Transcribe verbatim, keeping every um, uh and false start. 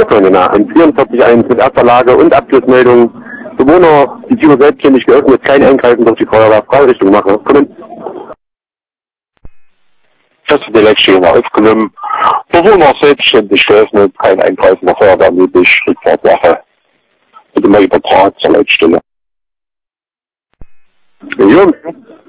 Viertelner in vierundvierzig eins mit erster Lage und Abschlussmeldung. Bewohner, die Tür selbstständig geöffnet, kein Eingreifen durch die Feuerwehr. Freirichtung machen. Kommen. Feste Direktstehung aufgenommen. Bewohner selbstständig geöffnet, kein Eingreifen der Feuerwehr möglich. Rückfahrtsache. Bitte mal übertragen zur Leitstelle. Jungs.